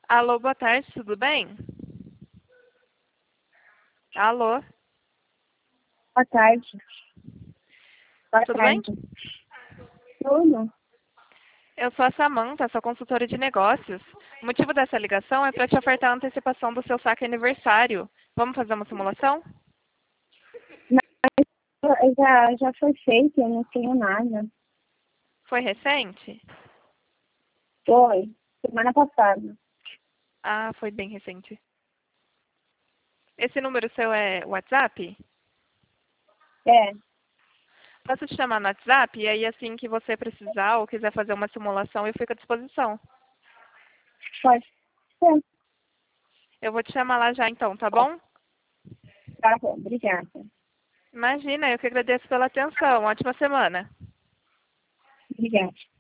Alô, boa tarde, tudo bem? Alô, Boa tarde. Boa tudo bem? tarde. Tudo? Eu sou a Samanta, sou consultora de negócios. O motivo dessa ligação é para te ofertar a antecipação do seu saque aniversário. Vamos fazer uma simulação? Já foi feito, eu não tenho nada. Foi recente? Foi. Semana passada. Ah, foi bem recente. Esse número seu é WhatsApp? É, Posso te chamar no WhatsApp e aí assim que você precisar ou quiser fazer uma simulação, eu fico à disposição. pode ser. Eu vou te chamar lá já então, tá bom? Tá bom, obrigada. Imagina, eu que agradeço pela atenção. Ótima semana. Obrigada.